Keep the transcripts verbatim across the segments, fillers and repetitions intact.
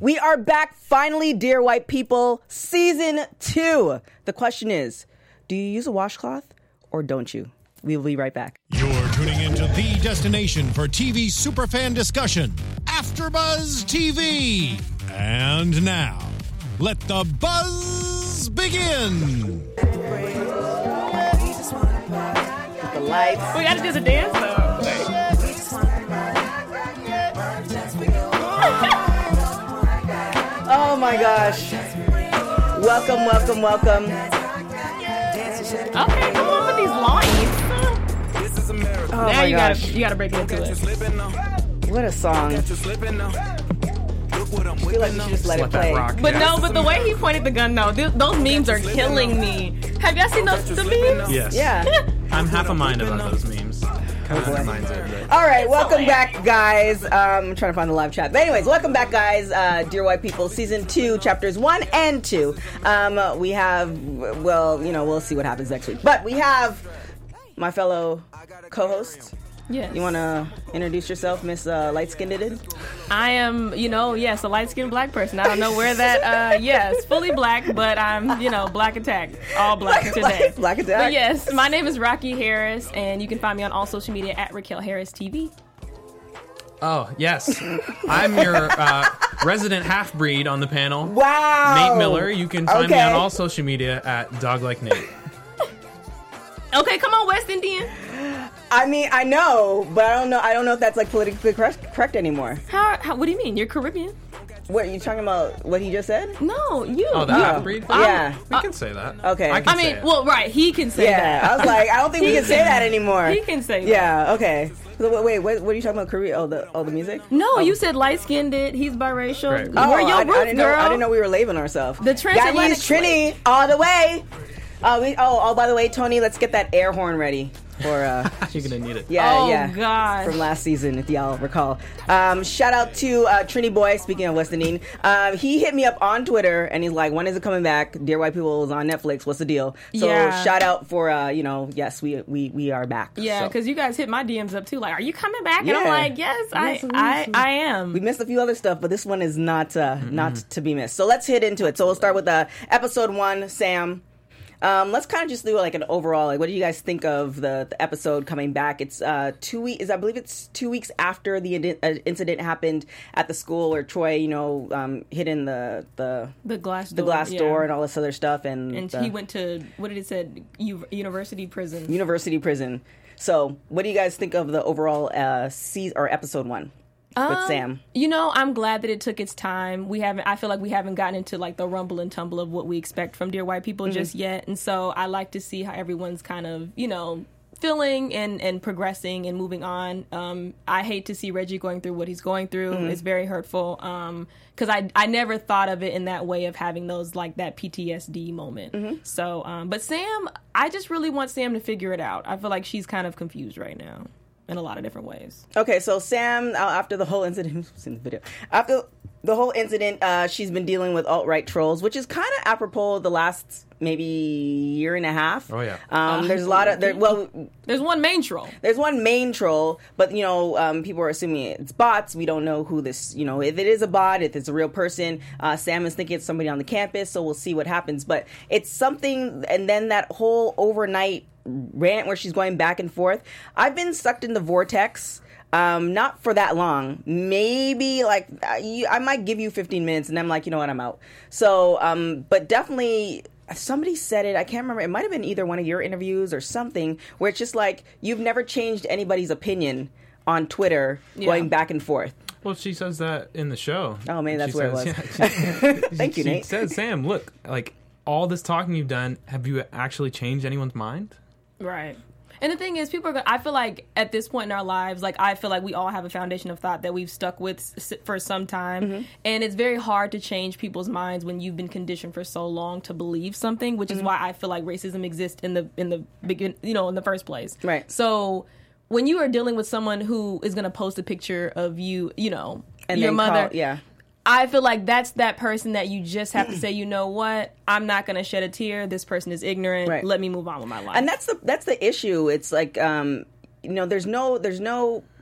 We are back finally, dear white people. Season two. The question is, do you use a washcloth or don't you? We will be right back. You're tuning into the destination for T V superfan discussion, AfterBuzz T V. And now, let the buzz begin. With the lights. We gotta do the dance though. Oh my gosh. Welcome, welcome, welcome. Okay, come on with these lines. Oh now my you gosh. gotta you gotta break into it. What a song. I feel like we should just let, Let it that play. rock. But Yeah. no, but the way he pointed the gun though, th- those memes are killing me. Have y'all seen those the memes? Yes. Yeah. I'm half a mind about those memes. Kind of reminds it, but- All right, welcome back, guys. Um, I'm trying to find the live chat. But anyways, welcome back, guys. Uh, Dear White People, Season two, Chapters one and two. Um, we have, well, you know, we'll see what happens next week. But we have my fellow co-hosts. Yes. You want to introduce yourself, Miss uh, Light-Skinned? I am, you know, yes, a light-skinned black person. I don't know where that, uh, yes, fully black, but I'm, you know, black attack, all black today. Black, black attack. But yes, my name is Rocky Harris, and you can find me on all social media at Raquel Harris T V. Oh, yes. I'm your uh, resident half-breed on the panel. Wow. Nate Miller. You can find me Okay. on all social media at Dog Like Nate. Okay, come on, West Indian. I mean, I know, but I don't know. I don't know if that's like politically correct, correct anymore. How, how? What do you mean? You're Caribbean? What, are you talking about what he just said? No, you. Oh, the you- half-breed? Yeah. We can say that. Okay. I, can I mean, say it. well, right. He can say Yeah, that. I was like, I don't think we He can say can- that anymore. He can say that. Yeah, okay. So, wait, wait, what, what are you talking about? Korea? Oh, the oh the music? No, Oh. you said light skinned. He's biracial. Right. Oh, We're your I, roots, I didn't girl. know. I didn't know we were labeling ourselves. The transatlantic Guyanese Trini all the way. Uh, we, oh, oh, by the way, Tony, let's get that air horn ready for. Uh, You're going to need it. yeah, Oh, yeah. gosh. From last season, if y'all recall. Um, shout out to uh, Trini Boy. Speaking of West Indian, um, he hit me up on Twitter and he's like, "When is it coming back? Dear White People is on Netflix. What's the deal?" So Yeah. shout out for uh, you know, yes, we we we are back. Yeah, So. because you guys hit my D Ms up too. Like, are you coming back? And Yeah. I'm like, yes, I, Yes, I, yes. I am. We missed a few other stuff, but this one is not uh, not to be missed. So let's hit into it. So we'll start with uh, episode one, Sam. Um, let's kind of just do like an overall. Like, what do you guys think of the, the episode coming back? It's uh, two weeks. I believe it's two weeks after the in- uh, incident happened at the school where Troy, you know, um, hid in the the the glass the door, glass yeah. door and all this other stuff, and, And the he went to, what did it say? U- university prison. university prison. So, what do you guys think of the overall uh, season or episode one? With Um, Sam. You know, I'm glad that it took its time. We haven't, I feel like we haven't gotten into like the rumble and tumble of what we expect from Dear White People Mm-hmm. just yet. And so I like to see how everyone's kind of, you know, feeling and, and progressing and moving on. Um, I hate to see Reggie going through what he's going through. Mm-hmm. It's very hurtful. Um, cause I, I never thought of it in that way of having those, like that P T S D moment. Mm-hmm. So, um, but Sam, I just really want Sam to figure it out. I feel like she's kind of confused right now in a lot of different ways. Okay, so Sam, uh, after the whole incident, who's in the video? After the whole incident, uh, she's been dealing with alt-right trolls, which is kind of apropos the last maybe year and a half. Oh, yeah. Um, there's a lot of there. Well, There's one main troll. there's one main troll, but you know, um, people are assuming it's bots. We don't know who this. You know, if it is a bot, if it's a real person. Uh, Sam is thinking it's somebody on the campus, so we'll see what happens. But it's something, and then that whole overnight rant where she's going back and forth. I've been sucked in the vortex. Um, not for that long. Maybe like uh, you, I might give you fifteen minutes, and I'm like, you know what, I'm out. So, um, but definitely, somebody said it. I can't remember. It might have been either one of your interviews or something where it's just like you've never changed anybody's opinion on Twitter, Yeah. going back and forth. Well, she says that in the show. Oh, maybe that's She where it says- was. yeah, she- Thank you, she Nate. says, Sam, look, like all this talking you've done, have you actually changed anyone's mind? Right. And the thing is, people are going to, I feel like at this point in our lives, like I feel like we all have a foundation of thought that we've stuck with s- for some time. Mm-hmm. And it's very hard to change people's minds when you've been conditioned for so long to believe something, which is why I feel like racism exists in the, in the begin, you know, in the first place. Right. So when you are dealing with someone who is going to post a picture of you, you know, And your then mother. call, yeah. I feel like that's that person that you just have to say, you know what, I'm not going to shed a tear. This person is ignorant. Right. Let me move on with my life. And that's the that's the issue. It's like um, you know, there's no there's no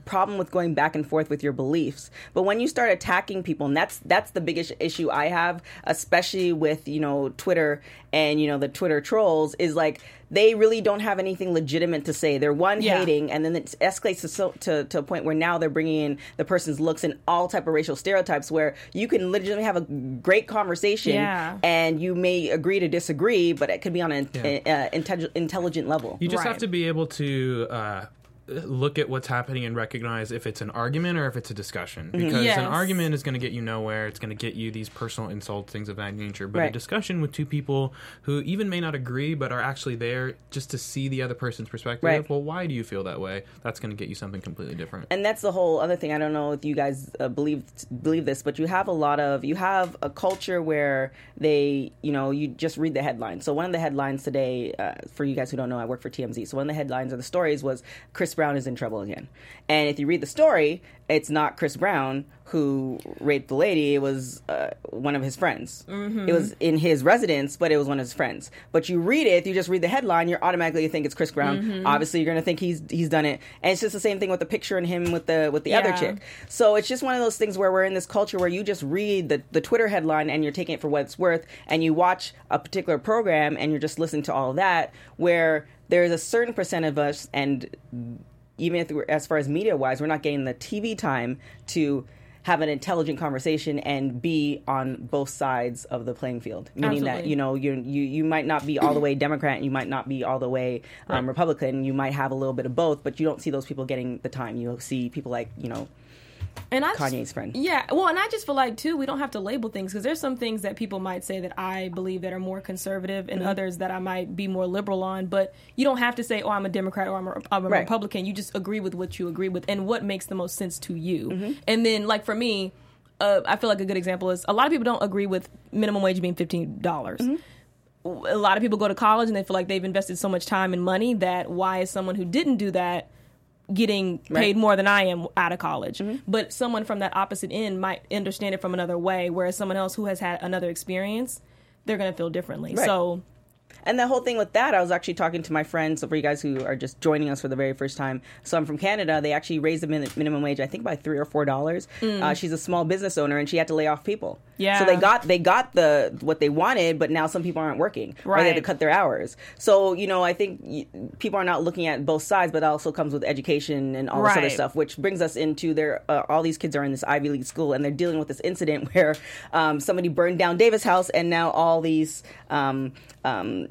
problem with going back and forth with your beliefs. But when you start attacking people, and that's that's the biggest issue I have, especially with, you know, Twitter and, you know, the Twitter trolls, is like they really don't have anything legitimate to say. They're one Yeah. hating, and then it escalates to, so, to to a point where now they're bringing in the person's looks and all type of racial stereotypes, where you can legitimately have a great conversation, Yeah. and you may agree to disagree, but it could be on an Yeah. uh, intelligent, intelligent level. You just Right. have to be able to uh, look at what's happening and recognize if it's an argument or if it's a discussion. Because Yes. an argument is going to get you nowhere. It's going to get you these personal insults, things of that nature. But a Right. discussion with two people who even may not agree but are actually there just to see the other person's perspective. Right. Well, why do you feel that way? That's going to get you something completely different. And that's the whole other thing. I don't know if you guys uh, believe believe this, but you have a lot of you have a culture where they, you know, you just read the headlines. So one of the headlines today, uh, for you guys who don't know, I work for T M Z. So one of the headlines of the stories was Chris Brown is in trouble again. And if you read the story, it's not Chris Brown who raped the lady. It was uh, one of his friends. Mm-hmm. It was in his residence, but it was one of his friends. But you read it, if you just read the headline, you're automatically think it's Chris Brown. Mm-hmm. Obviously, you're going to think he's he's done it. And it's just the same thing with the picture and him with the with the other Yeah. chick. So it's just one of those things where we're in this culture where you just read the, the Twitter headline and you're taking it for what it's worth, and you watch a particular program and you're just listening to all of that, where there's a certain percent of us, and even if we're, as far as media wise, we're not getting the T V time to have an intelligent conversation and be on both sides of the playing field. Meaning that, Absolutely. you know, you you you might not be all the way Democrat, you might not be all the way um, Right. Republican, you might have a little bit of both, but you don't see those people getting the time. You see people like, you know, And I Kanye's friend. Yeah, well, and I just feel like too, we don't have to label things, because there's some things that people might say that I believe that are more conservative, and Mm-hmm. others that I might be more liberal on. But you don't have to say, "Oh, I'm a Democrat" or "I'm a, I'm a Right. Republican." You just agree with what you agree with and what makes the most sense to you. Mm-hmm. And then, like for me, uh, I feel like a good example is a lot of people don't agree with minimum wage being fifteen dollars. Mm-hmm. A lot of people go to college and they feel like they've invested so much time and money that why is someone who didn't do that getting paid Right. more than I am out of college? Mm-hmm. But someone from that opposite end might understand it from another way, whereas someone else who has had another experience, they're going to feel differently. Right. So And the whole thing with that, I was actually talking to my friends, so for you guys who are just joining us for the very first time. So I'm from Canada. They actually raised the min- minimum wage, I think, by three or four dollars. Uh, she's a small business owner, and she had to lay off people. Yeah. So they got they got the what they wanted, but now some people aren't working, or they had to Right. cut their hours. So you know, I think y- people are not looking at both sides, but that also comes with education and all this other Right. stuff, which brings us into their uh, all these kids are in this Ivy League school, and they're dealing with this incident where um, somebody burned down Davis House, and now all these. Um, um,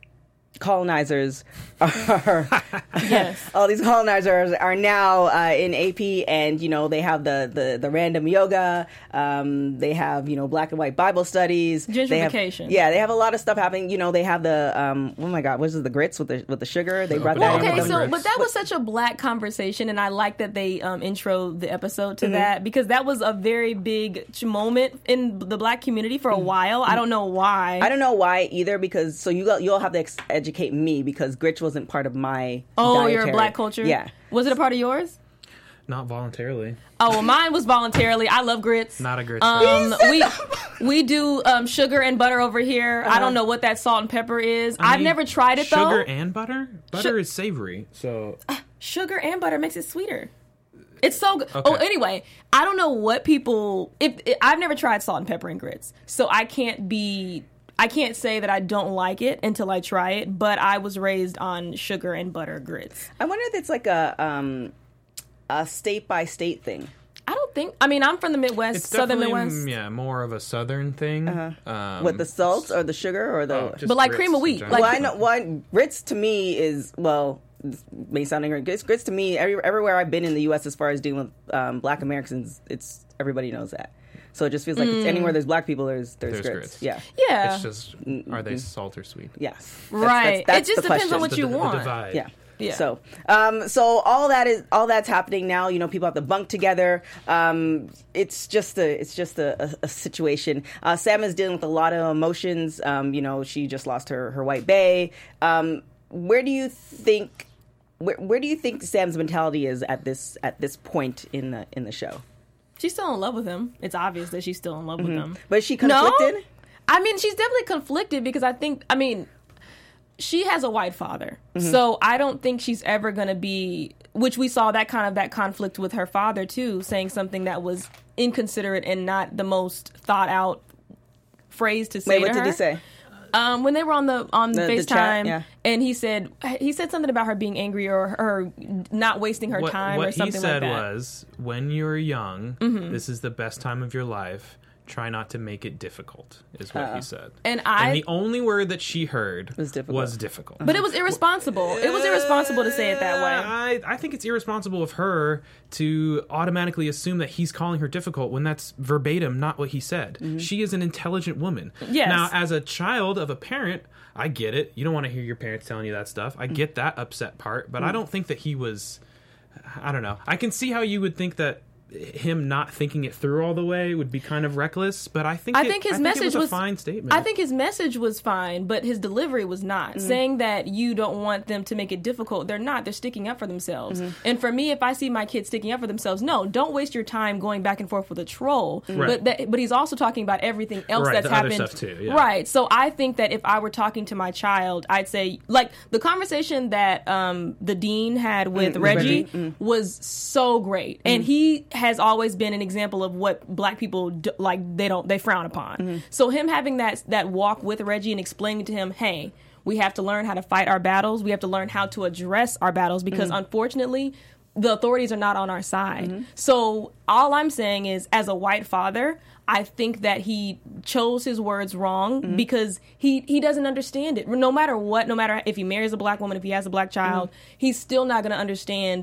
colonizers are Yes. all these colonizers are now uh, in A P, and you know they have the the, the random yoga, um, they have you know black and white Bible studies, They have- Gentrification. yeah, they have a lot of stuff happening. You know they have the um, oh my god, what is it, the grits with the with the sugar? They brought that Well, in. Okay, with so them. but that was such a black conversation, and I like that they um, intro the episode Mm-hmm. to that, because that was a very big ch- moment in the black community for a while. I don't know why. Mm-hmm. I don't know why either, because so you got, you'll have to ex- educate me, because grits wasn't part of my Oh, you're a dietary- black culture? Yeah. Was it a part of yours? Not voluntarily. Oh, well, mine was voluntarily. I love grits. Not a grits Um, fan. we we do um, sugar and butter over here. I don't know what that salt and pepper is. I I've mean, never tried it Sugar though. and butter? Butter is savory, so Sugar and butter makes it sweeter. It's so good. Okay. Oh, anyway, I don't know what people. If, if I've never tried salt and pepper and grits, so I can't be. I can't say that I don't like it until I try it. But I was raised on sugar and butter grits. I wonder if it's like a um, a state by state thing. I don't think. I mean, I'm from the Midwest, it's Southern definitely Midwest. yeah more of a southern thing. Um, What, the salt or the sugar or the? oh, just But like grits cream of in wheat, general. like- well, I know. Well, grits to me is well, this may sound ignorant. Grits, grits to me, every, everywhere I've been in the U S as far as dealing with um, Black Americans, it's everybody knows that. So it just feels like it's anywhere there's Black people, there's there's, There's grits. grits. Yeah. Yeah, It's just are they salt or sweet? Yes. That's- right. that's- that's it just the depends on question. what The- you the- the want. divide. Yeah. Yeah. So, um, so all that is all that's happening now. You know, people have to bunk together. Um, it's just a it's just a, a, a situation. Uh, Sam is dealing with a lot of emotions. Um, you know, she just lost her her white bae. Um, where do you think where where do you think Sam's mentality is at this at this point in the in the show? She's still in love with him. It's obvious that she's still in love with him. But is she conflicted? No, I mean she's definitely conflicted because I think I mean she has a white father, so I don't think she's ever gonna be which we saw that kind of that conflict with her father too, saying something that was inconsiderate and not the most thought out phrase to say Wait, to what her. did he say? Um, when they were on the on The- the FaceTime, chat, yeah. and he said he said something about her being angry or her not wasting her what, time what or something he said like that. was, when you're young, Mm-hmm. this is the best time of your life. Try not to make it difficult, is what he said. And I- and the only word that she heard Was difficult. was difficult. But it was irresponsible. It was irresponsible to say it that way. I, I think it's irresponsible of her to automatically assume that he's calling her difficult when that's verbatim not what he said. She is an intelligent woman. Yes. Now, as a child of a parent, I get it. You don't want to hear your parents telling you that stuff. I get that upset part, but I don't think that he was... I don't know. I can see how you would think that him not thinking it through all the way would be kind of reckless, but I think I it, think his I think message it was a was fine statement. I think his message was fine, but his delivery was not. Mm-hmm. Saying that you don't want them to make it difficult, they're not. They're sticking up for themselves. Mm-hmm. And for me, if I see my kids sticking up for themselves, no, don't waste your time going back and forth with a troll. Right. But that, but he's also talking about everything else Right, that's the other happened. stuff too, yeah. Right. So I think that if I were talking to my child, I'd say like the conversation that um, the dean had with Mm, Reggie Reggie, was so great, and he has always been an example of what black people do, like they don't they frown upon. Mm-hmm. So him having that that walk with Reggie and explaining to him, hey, we have to learn how to fight our battles. We have to learn how to address our battles because Mm-hmm. unfortunately the authorities are not on our side. So all I'm saying is, as a white father, I think that he chose his words wrong Mm-hmm. because he, he doesn't understand it. No matter what, no matter if he marries a black woman, if he has a black child, he's still not going to understand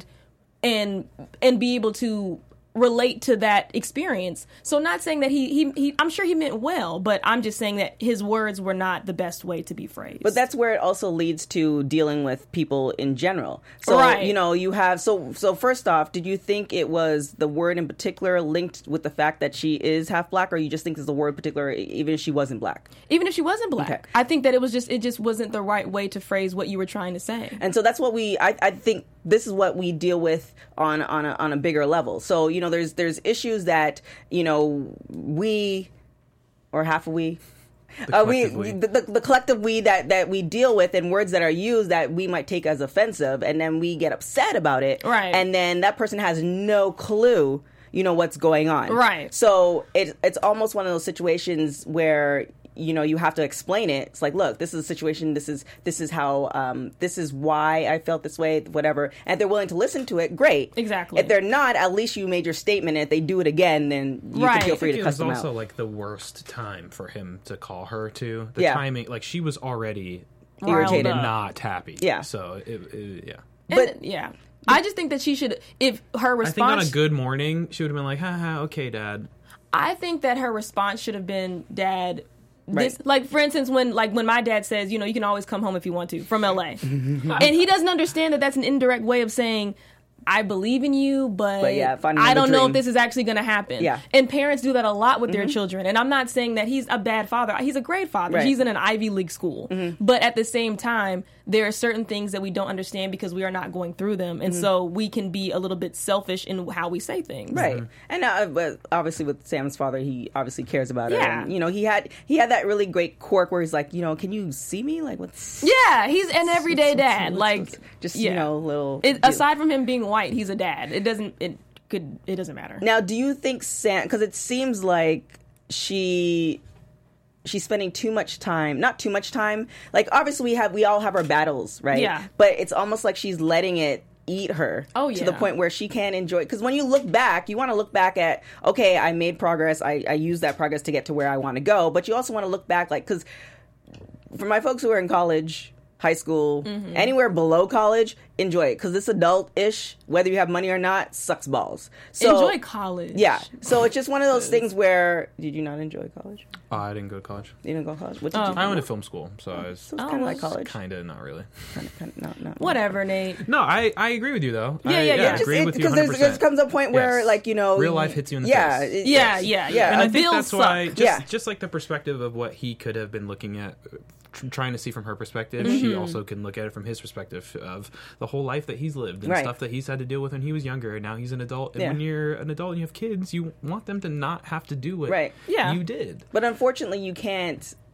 and and be able to relate to that experience. So not saying that he, he he I'm sure he meant well, but I'm just saying that his words were not the best way to be phrased. But that's where it also leads to dealing with people in general. So, Right. you know, you have, so, so first off, did you think it was the word in particular linked with the fact that she is half black, or you just think it's the word particular even if she wasn't black? even if she wasn't black, Okay. I think that it was just it just wasn't the right way to phrase what you were trying to say. And so that's what we, I, I think this is what we deal with on, on a, on a bigger level. So, you know, there's, there's issues that, you know, we, or half of we, The uh, we, collective we. the, the, the collective we that, that we deal with, and words that are used that we might take as offensive, and then we get upset about it. Right. And then that person has no clue, you know, what's going on. Right. So it, it's almost one of those situations where, you know, you have to explain it. It's like, look, this is a situation. This is this is how. Um, this is why I felt this way. Whatever. And if they're willing to listen to it, great. Exactly. If they're not, at least you made your statement. And if they do it again, then you Right. can feel I free I think to it cuss was them also out. like the worst time for him to call her to. The Yeah. timing, like she was already Irritated. Riled up. not happy. Yeah. So it, it, yeah. And, But- yeah, I just think that she should. If her I think on response, a good morning, she would have been like, "Haha, okay, Dad." I think that her response should have been, Dad. This, Right. like for instance, when like when my dad says, you know, you can always come home if you want to from L A, and he doesn't understand that that's an indirect way of saying, I believe in you, but, But yeah, finding I another don't know dream. if this is actually going to happen. Yeah. And parents do that a lot with their Mm-hmm. children. And I'm not saying that he's a bad father. He's a great father. Right. He's in an Ivy League school. Mm-hmm. But at the same time, there are certain things that we don't understand because we are not going through them. And so we can be a little bit selfish in how we say things. Right, and uh, but obviously with Sam's father, he obviously cares about her. Yeah. And, you know, he had he had that really great quirk where he's like, you know, can you see me? Like, what's Yeah, he's an everyday what's- dad. what's- Like, what's- just yeah. you know, little. It, deal. aside from him being white, he's a dad. It doesn't. It could. It doesn't matter. Now, do you think Sam? Because it seems like she she's spending too much time. Not too much time. Like, obviously, we have we all have our battles, right? Yeah. But it's almost like she's letting it eat her Oh, to the yeah. point where she can't enjoy. Because when you look back, you want to look back at, okay, I made progress. I, I used that progress to get to where I want to go. But you also want to look back, like, because for my folks who are in college, high school, Mm-hmm. anywhere below college, enjoy it. Because this adult-ish, whether you have money or not, sucks balls. So, Enjoy college. yeah. So it's just one of those things where, did you not enjoy college? Oh, I didn't go to college. You didn't go to college? What did Oh. you do? I went to film school, so I was So it's Oh, kind of well, like college. kind of not really. Kind of, kind of, not, not, Whatever, Nate. No, I, I agree with you though. Yeah, I, yeah, yeah. I agree with you Because one hundred there's there percent. comes a point where, Yes. like, you know, Real life hits you in the yeah, face. it- Yeah, yes. yeah, yeah. yeah. And I Uh, think bills that's why, suck. just, Yeah. just like the perspective of what he could have been looking at, tr- trying to see from her perspective, Mm-hmm. she also can look at it from his perspective of the whole life that he's lived and Right. stuff that he's had to deal with when he was younger, and now he's an adult. And Yeah. when you're an adult and you have kids, you want them to not have to do what Right. Yeah. you did. But unfortunately, you can't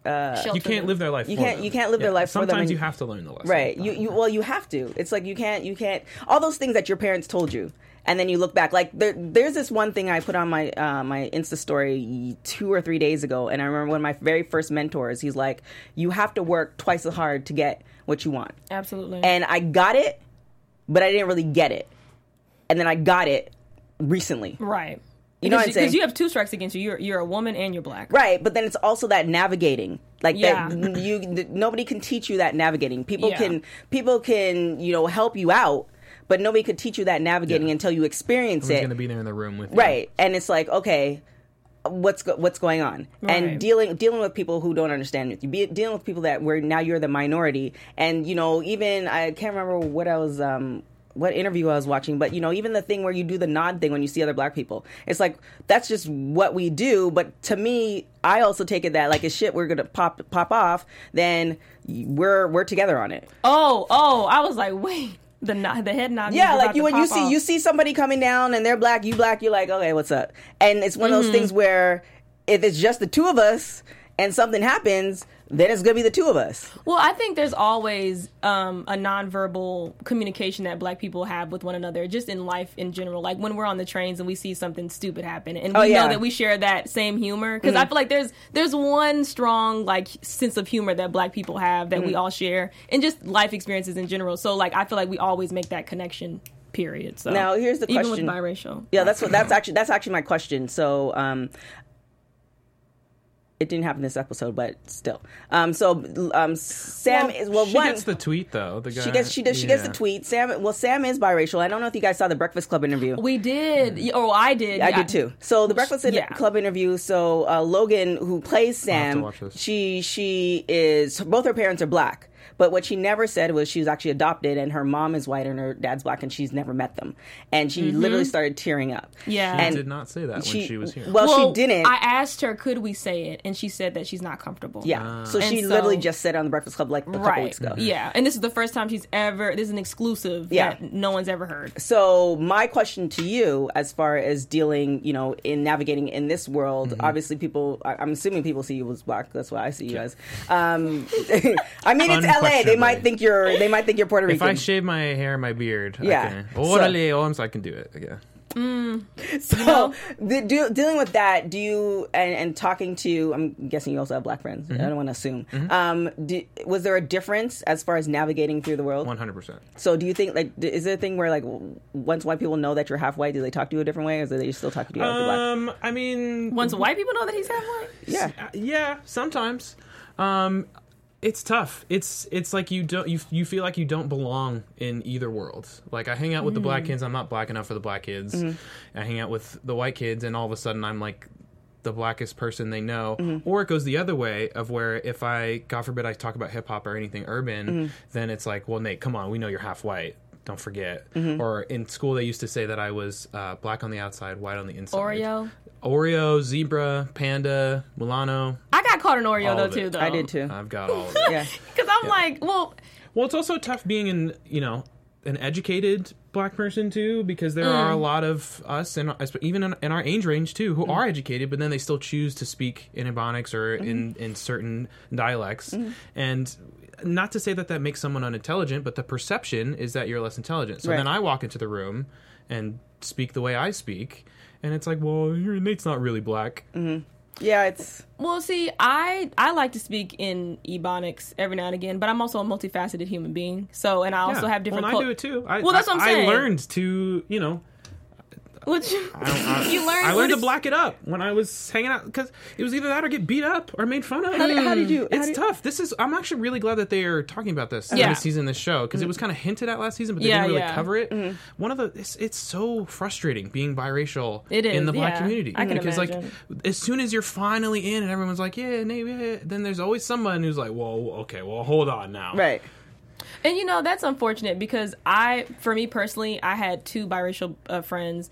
uh, Shelter You can't them. live their life. You for can't- them. you can't live Yeah, their life for them, Sometimes and- you have to learn the lesson. right. You, you well, you have to. It's like you can't you can't all those things that your parents told you, and then you look back. Like there, there's this one thing I put on my uh, my Insta story two or three days ago, and I remember one of my very first mentors. He's like, you have to work twice as hard to get what you want. Absolutely. And I got it, but I didn't really get it, and then I got it recently. right. You know what I'm saying? Because you have two strikes against you. You're you're a woman and you're black. Right, but then it's also that navigating, like Yeah. that you th- nobody can teach you that navigating. People Yeah. can people can you know help you out, but nobody could teach you that navigating Yeah. until you experience Someone's it. going to be there in the room with you. Right, and it's like, okay, what's go- what's going on, and Right. dealing dealing with people who don't understand with you, be, dealing with people that where now you're the minority, and you know even I can't remember what I was. Um, what interview I was watching, but you know, even the thing where you do the nod thing when you see other black people, it's like that's just what we do. But to me, I also take it that like as shit we're gonna pop pop off, then we're we're together on it. Oh, oh, I was like, wait, the nod, the head nod. Yeah, means we're like about you to when you pop see off. you see somebody coming down and they're black, you black, you're like, okay, what's up? And it's one of those Mm-hmm. things where if it's just the two of us and something happens, then it's gonna be the two of us. Well, I think there's always um, a nonverbal communication that black people have with one another, just in life in general. Like when we're on the trains and we see something stupid happen, and we Oh, yeah. know that we share that same humor. Because I feel like there's there's one strong like sense of humor that black people have that we all share, and just life experiences in general. So like I feel like we always make that connection. Period. So Now, here's the even question. with biracial. Yeah, that's what that's actually that's actually my question. So, um, it didn't happen this episode, but still. Um, so, um, Sam is well. she one gets the tweet though. The guy, she gets she does she gets the yeah. tweet. Sam well, Sam is biracial. I don't know if you guys saw the Breakfast Club interview. We did. Mm. Oh, I did. I yeah. did too. So the Breakfast Yeah. Club interview. So uh, Logan, who plays have to Sam, watch this. she she is both her parents are black. But what she never said was she was actually adopted, and her mom is white and her dad's black, and she's never met them. And she literally started tearing up. Yeah. She And did not say that when she was here. Well, she didn't. I asked her, could we say it? And she said that she's not comfortable. yeah. so And she so- literally just said it on the Breakfast Club like a couple Right. weeks ago. Yeah. And this is the first time she's ever, this is an exclusive Yeah. that no one's ever heard. So my question to you, as far as dealing, you know, in navigating in this world, Mm-hmm. obviously people, I- I'm assuming people see you as black. That's why I see you as. Um, I mean, it's L A. They might Unquestionably. think you're. They might think you're Puerto If Rican. I shave my hair, and my beard, Yeah. I can. So- Orale, Olms, I can do it. Yeah. So, the, do, dealing with that, do you and, and talking to? I'm guessing you also have black friends. Mm-hmm. I don't want to assume. Um, do, was there a difference as far as navigating through the world? One hundred percent. So, do you think like d- is there a thing where like w- once white people know that you're half white, do they talk to you a different way, or do they still talk to you as you're black? Um, I mean, Once white people know that he's half white? Yeah. Uh, yeah, sometimes. Um, it's tough. It's it's like you don't you you feel like you don't belong in either world. Like I hang out with the black kids, I'm not black enough for the black kids. I hang out with the white kids, and all of a sudden I'm like the blackest person they know. Or it goes the other way of where if I, God forbid, I talk about hip hop or anything urban, then it's like, well, Nate, come on, we know you're half white. Don't forget. Or in school, they used to say that I was uh, black on the outside, white on the inside. Oreo? Oreo, zebra, panda, Milano. I got caught in Oreo All though of it. too, though. I did too. I've got all of it. Yeah. Because I'm like, well, Well, it's also tough being in, you know, an educated black person too, because there Mm. are a lot of us, and even in, in our age range too, who are educated, but then they still choose to speak in Ebonics or Mm-hmm. in, in certain dialects. And not to say that that makes someone unintelligent, but the perception is that you're less intelligent. So Right. then I walk into the room and speak the way I speak, and it's like, well, your Nate's not really black. Yeah, it's well, see, I I like to speak in Ebonics every now and again, but I'm also a multifaceted human being. So, and I also Yeah. have different. Well, and I cul- do it too. I, Well, that's I, what I'm saying. I learned to, you know, What you, I, you learned. I learned what to is- black it up when I was hanging out because it was either that or get beat up or made fun of. how, did- how did you? how It's did- tough. This is. I'm actually really glad that they are talking about this Yeah. this season, this show, because it was kind of hinted at last season, but they Yeah, didn't really yeah. cover it. One of the. It's, it's so frustrating being biracial It is, in the black yeah. community I can because imagine. like as soon as you're finally in and everyone's like, yeah, Nate, yeah, then there's always someone who's like, whoa, okay, well, hold on now. Right. And you know that's unfortunate because I, for me personally, I had two biracial uh, friends,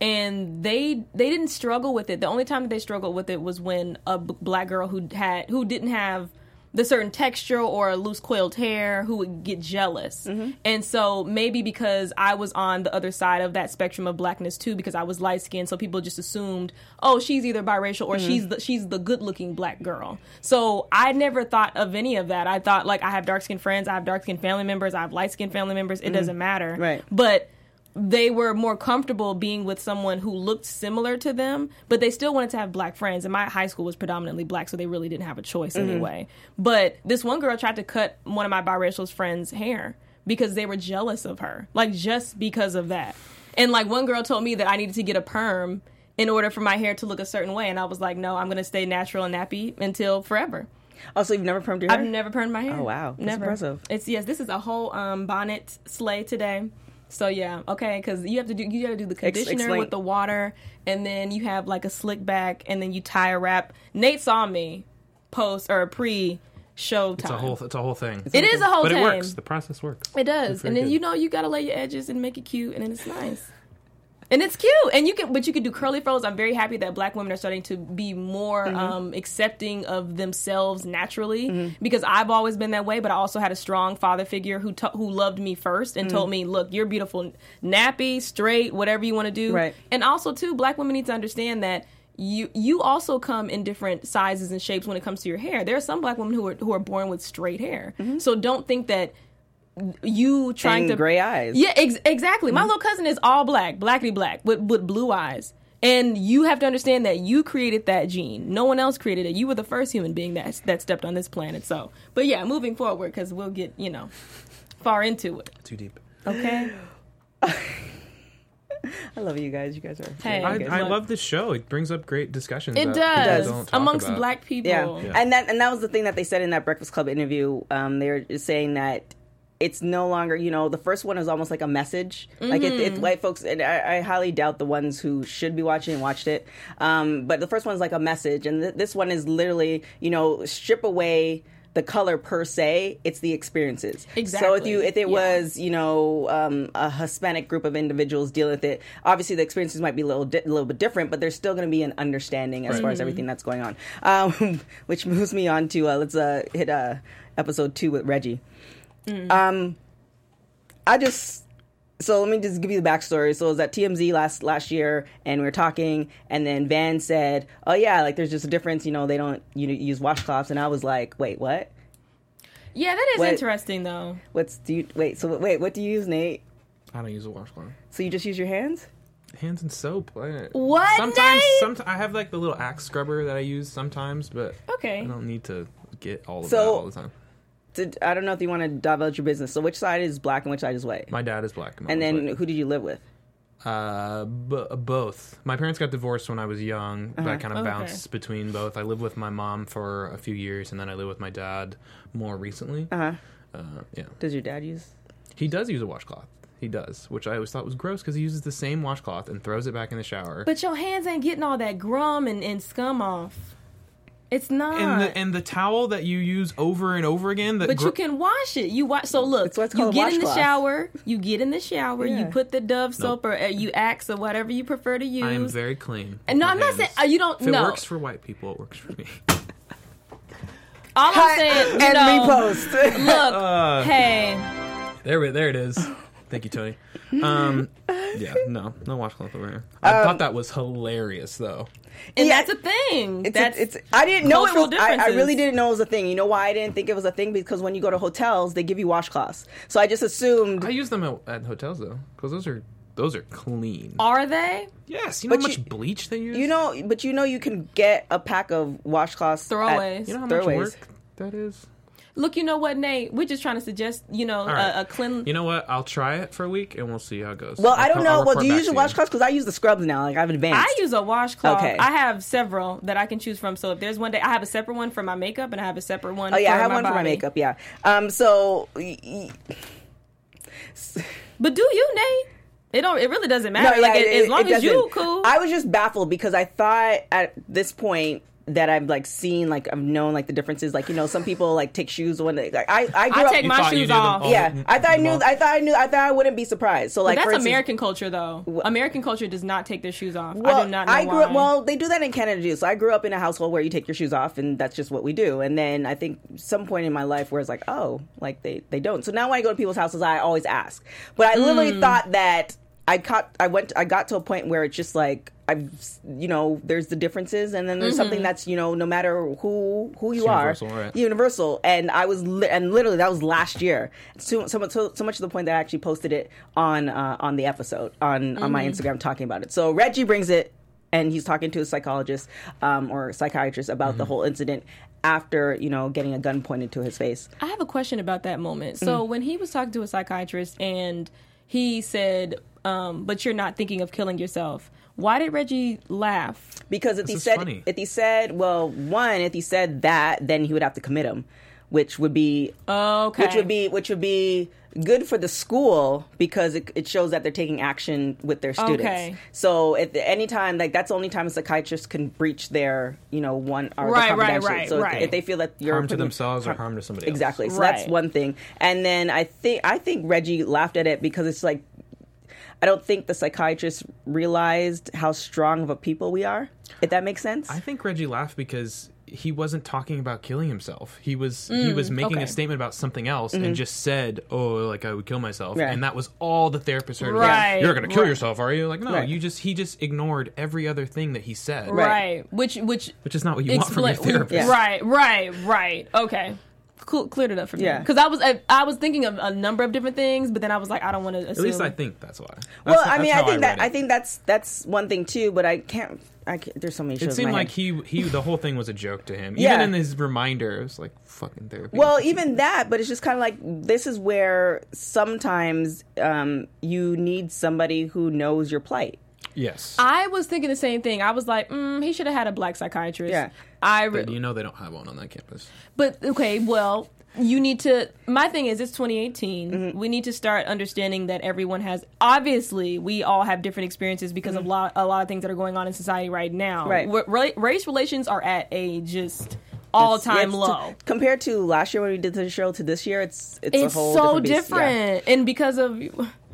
and they they didn't struggle with it. The only time that they struggled with it was when a b- black girl who had who didn't have the certain texture or loose coiled hair who would get jealous. Mm-hmm. And so maybe because I was on the other side of that spectrum of blackness too, because I was light skinned, so people just assumed, oh, she's either biracial or mm-hmm. she's the, she's the good looking black girl. So I never thought of any of that. I thought, like, I have dark skinned friends, I have dark skinned family members, I have light skinned family members. It mm-hmm. doesn't matter. Right. But they were more comfortable being with someone who looked similar to them, but they still wanted to have black friends. And my high school was predominantly black, so they really didn't have a choice mm-hmm. anyway. But this one girl tried to cut one of my biracial friends' hair because they were jealous of her, like, just because of that. And, like, one girl told me that I needed to get a perm in order for my hair to look a certain way, and I was like, no, I'm going to stay natural and nappy until forever. Oh, so you've never permed your hair? I've never permed my hair. Oh, wow. That's never. impressive. It's, yes, this is a whole um, bonnet sleigh today. So yeah, okay, because you have to do you got to do the conditioner Explain. with the water, and then you have like a slick back, and then you tie a wrap. Nate saw me post or pre show time. It's a whole it's a whole thing. It is a whole but thing. But it works. The process works. It does, and then good. you know you got to lay your edges and make it cute, and then it's nice. And it's cute, and you can, but you can do curly froze. I'm very happy that black women are starting to be more mm-hmm. um, accepting of themselves naturally, mm-hmm. because I've always been that way. But I also had a strong father figure who t- who loved me first and mm-hmm. told me, "Look, you're beautiful, nappy, straight, whatever you want to do." Right. And also, too, black women need to understand that you you also come in different sizes and shapes when it comes to your hair. There are some black women who are who are born with straight hair, mm-hmm. so don't think that. You trying and to gray eyes. Yeah, ex- exactly. Mm-hmm. My little cousin is all black, blackity black, with with blue eyes. And you have to understand that you created that gene. No one else created it. You were the first human being that that stepped on this planet. So, but yeah, moving forward, because we'll get, you know, far into it. Too deep. Okay. I love you guys. You guys are. Hey, I, guys, I look. love this show. It brings up great discussions. It that does, people don't talk amongst about. black people. Yeah. Yeah. and that and that was the thing that they said in that Breakfast Club interview. Um, they were just saying that. It's no longer, you know, the first one is almost like a message. Mm-hmm. Like, it, it, white folks, and I, I highly doubt the ones who should be watching and watched it. Um, but the first one is like a message. And th- this one is literally, you know, strip away the color per se, it's the experiences. Exactly. So if you if it yeah. was, you know, um, a Hispanic group of individuals dealing with it, obviously the experiences might be a little, di- a little bit different, but there's still going to be an understanding as right. far as everything that's going on. Um, which moves me on to, uh, let's uh, hit uh, episode two with Reggie. Mm. Um. I just, so let me just give you the backstory. So it was at T M Z last last year, and we were talking, and then Van said, oh yeah, like there's just a difference, you know, they don't you know, use washcloths, and I was like, wait, what? Yeah, that is what, interesting, though. What's, do you, wait, so wait, what do you use, Nate? I don't use a washcloth. So you just use your hands? Hands and soap. What, Sometimes, Nate? sometimes I have like the little axe scrubber that I use sometimes, but okay. I don't need to get all of so, that all the time. To, I don't know if you want to divulge your business. So which side is black and which side is white? My dad is black. And then white. Who did you live with? Uh, b- both. My parents got divorced when I was young, Uh-huh. but I kind of Okay. bounced between both. I lived with my mom for a few years, and then I lived with my dad more recently. Uh-huh. Uh, yeah. Does your dad use? He does use a washcloth. He does, which I always thought was gross because he uses the same washcloth and throws it back in the shower. But your hands ain't getting all that grum and, and scum off. It's not. And the and the towel that you use over and over again. That but gr- you can wash it. You wash. So look, It's what's you called a get in the washcloth. shower. You get in the shower. Yeah. You put the Dove soap or uh, you Axe or whatever you prefer to use. I am very clean. And no, with I'm my not saying hands. uh, you don't. If it no. works for white people, it works for me. All I'm saying, you and know, repost. look, Uh, hey, There, we- there it is. Thank you, Tony. Um, yeah, no, no washcloth over here. I Um, thought that was hilarious, though. and Yeah. that's a thing. It's, that's a, it's I didn't know it cultural was. I, I differences. really didn't know it was a thing. You know why I didn't think it was a thing? Because when you go to hotels, they give you washcloths. So I just assumed. I use them at, at hotels though, because those are those are clean. Are they? Yes, you know But how much you- bleach they use. You know, but you know, you can get a pack of washcloths. Throwaways. At, you know how throwaways. much work that is. Look, you know what, Nate? We're just trying to suggest, you know, right. a, a clean. You know what? I'll try it for a week and we'll see how it goes. Well, I'll I don't co- know. I'll Well, do report you back use the to washcloths? Because I use the scrubs now. Like I've advanced. I use a washcloth. Okay. I have several that I can choose from. So if there's one day, I have a separate one for my makeup, and I have a separate one. Oh yeah, for I have my one for my body. makeup. Yeah. Um. So. y- y- But do you, Nate? It don't. It really doesn't matter. No, like yeah, it, it- as long it as you doesn't. cool. I was just baffled because I thought at this point that I've like seen, like I've known like the differences. Like, you know, some people like take shoes when they, like, I I grew I up. take my thought you shoes knew them off. all. Yeah, I thought I knew. Well- I thought I knew. I thought I wouldn't be surprised. So like, That's for instance, American culture, though. American culture does not take their shoes off. Well, I do not know I grew why. up. Well, they do that in Canada too. So I grew up in a household where you take your shoes off, and that's just what we do. And then I think some point in my life where it's like, oh, like they they don't. So now when I go to people's houses, I always ask. But I literally Mm. thought that I caught. I went. I got to a point where it's just like I've, you know, there's the differences, and then there's Mm-hmm. something that's, you know, no matter who who you It's are, universal, right. universal. And I was li- and literally that was last year. So so, much- so so much to the point that I actually posted it on uh, on the episode on on my Instagram talking about it. So Reggie brings it, and he's talking to a psychologist um, or psychiatrist about the whole incident after, you know, getting a gun pointed to his face. I have a question about that moment. So Mm. when he was talking to a psychiatrist and he said, um, "But you're not thinking of killing yourself," why did Reggie laugh? Because if This he is said, funny. if he said, well, one, if he said that, then he would have to commit him, which would be, Okay. which would be, which would be good for the school because it, it shows that they're taking action with their students. Okay. So at the, any time, like that's the only time a psychiatrist can breach their, you know, one or Right, the right, confidential. right, so if- right. if they feel that you're Harm to putting- themselves or harm to somebody else. Exactly. So that's Right. one thing. And then I think I think Reggie laughed at it because it's like I don't think the psychiatrist realized how strong of a people we are. If that makes sense. I think Reggie laughed because he wasn't talking about killing himself. He was he was making okay. a statement about something else and just said, "Oh, like I would kill myself," Yeah. and that was all the therapist heard. Right, You're going to kill right. yourself, are you? Like, no, Right. you just he just ignored every other thing that he said, Right. Right. Which which which is not what you want from your explain- therapist. Yeah. Right, right, right. Okay. Cool, cleared it up for me. Yeah. Because I was I, I was thinking of a number of different things, but then I was like, I don't want to assume. At least I think that's why. That's, well, I that's mean, I how think that read it. I think that's that's one thing too. But I can't. I can't, there's so many shows. It in seemed my like head. he he the whole thing was a joke to him. Yeah. Even in his reminder, it was like fucking therapy. Well, even that, but it's just kind of like this is where sometimes um, you need somebody who knows your plight. yes. I was thinking the same thing. I was like, mm, he should have had a black psychiatrist. Yeah. I re- But you know they don't have one on that campus. But okay, well, you need to. My thing is, it's twenty eighteen. Mm-hmm. We need to start understanding that everyone has. Obviously, we all have different experiences because of lot, a lot of things that are going on in society right now. Mm-hmm. Right. Ra- ra- race relations are at a just all time It's- low. compared to last year when we did the show to this year. It's it's, It's a whole so different, beast. Yeah. different, and because of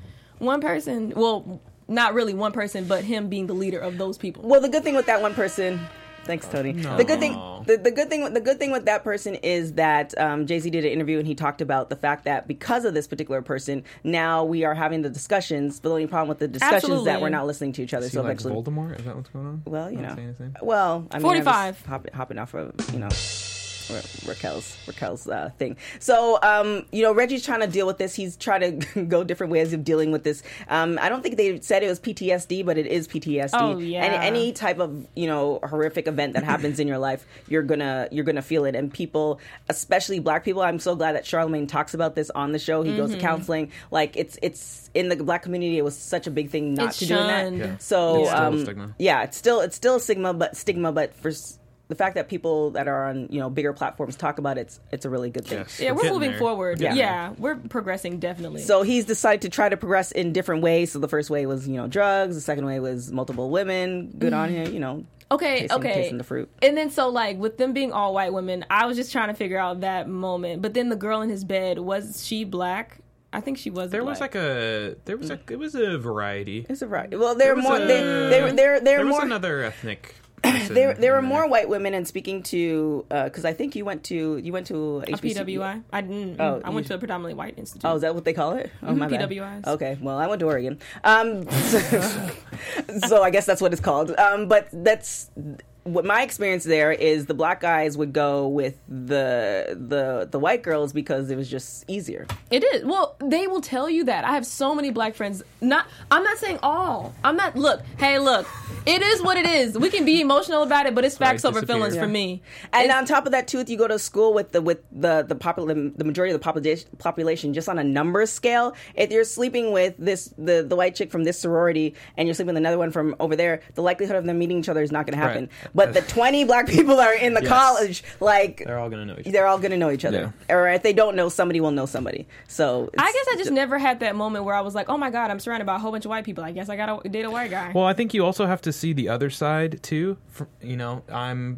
one person. Well, not really one person, but him being the leader of those people. Well, the good thing with that one person. Thanks, Tony. The good thing, No. the, the good thing, the good thing with that person is that um, Jay-Z did an interview and he talked about the fact that because of this particular person, now we are having the discussions. But the only problem with the discussions is that Absolutely. we're not listening to each other. Is he so like eventually, Voldemort? Is that what's going on? well, you Not know, saying his name? well, I mean, forty-five. I'm just hopping, hopping off of you know. Ra- Raquel's Raquel's uh, thing. So, um, you know, Reggie's trying to deal with this. He's trying to go different ways of dealing with this. Um, I don't think they said it was P T S D, but it is P T S D. Oh, yeah. Any, any type of you know horrific event that happens in your life, you're gonna you're gonna feel it. And people, especially Black people, I'm so glad that Charlamagne talks about this on the show. He goes Mm-hmm. to counseling. Like it's it's in the Black community. It was such a big thing not It's to doing that. shunned. Yeah. So, It's still a um, stigma. yeah, it's still it's still a stigma, but stigma, but for s- the fact that people that are on you know bigger platforms talk about it, it's it's a really good thing. Yes. Yeah, We're we're getting moving there. forward. Yeah. Yeah. we're progressing definitely. So he's decided to try to progress in different ways. So the first way was you know drugs. The second way was multiple women. Good on him, you know. okay, tasting- okay. tasting the fruit. And then so like with them being all white women, I was just trying to figure out that moment. But then the girl in his bed, was she black? I think she was. There black. was like a there was a it was a variety. It's a right. Well, there are was more. a- they they were there. There There are was more. another ethnic. person There, there were in more white women, and speaking to, because I think you went to, you went to a H B C U. P W I. I didn't. Oh, I went you- to a predominantly white institute. Oh, is that what they call it? Oh, my P bad. W Is. Okay, well, I went to Oregon. Um, so, so I guess that's what it's called. Um, but that's what my experience there is. The black guys would go with the the the white girls because it was just easier. It is. Well, they will tell you that. I have so many black friends. Not. I'm not saying all. I'm not. Look. Hey, look. It is what it is. We can be emotional about it, but it's facts Right, over disappear. feelings Yeah. for me. And It's- on top of that, too, if you go to school with the with the the popul- the majority of the population population just on a numbers scale, if you're sleeping with this the the white chick from this sorority and you're sleeping with another one from over there, the likelihood of them meeting each other is not going to happen. Right. But the twenty black people that are in the Yes. college, like They're all gonna know each other. they're all going to know each other, or if they don't know, somebody will know somebody. So I it's- guess I just never had that moment where I was like, oh my God, I'm surrounded by a whole bunch of white people. I guess I gotta date a white guy. Well, I think you also have to see the other side too. For, you know, I'm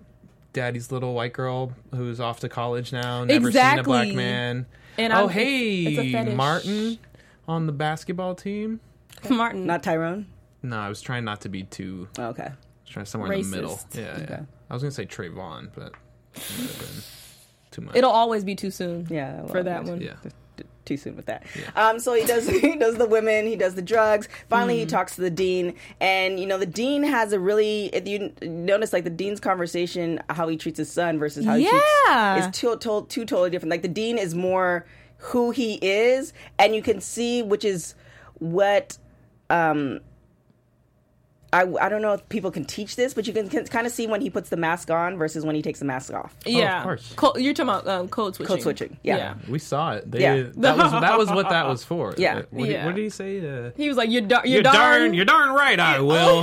daddy's little white girl who's off to college now, never Exactly. seen a black man. And oh, I'm- hey, it's- it's a fetish. Martin on the basketball team. Martin. Not Tyrone. No, I was trying not to be too. Oh, okay. I was trying somewhere in the Racist. middle. Yeah, Okay. yeah. I was gonna say Trayvon, but it would have been too much. It'll always be too soon. Yeah. for well, that one. Yeah. Too soon with that. Um, so he does he does the women, he does the drugs. Finally, Mm-hmm. he talks to the dean, and you know the dean has a really. If you notice, like the dean's conversation, how he treats his son versus how he Yeah. treats is two, to, two totally different. Like the dean is more who he is, and you can see which is what. Um, I, I don't know if people can teach this, but you can, can kind of see when he puts the mask on versus when he takes the mask off. Yeah. Oh, of course. Co- you're talking about um, code switching. Code switching, yeah. We saw it. They, Yeah. that was that was what that was for. Yeah. What, did- Yeah. what did he say? Uh, He was like, "You're, dar- you're, you're darn, darn, you're darn right. I will.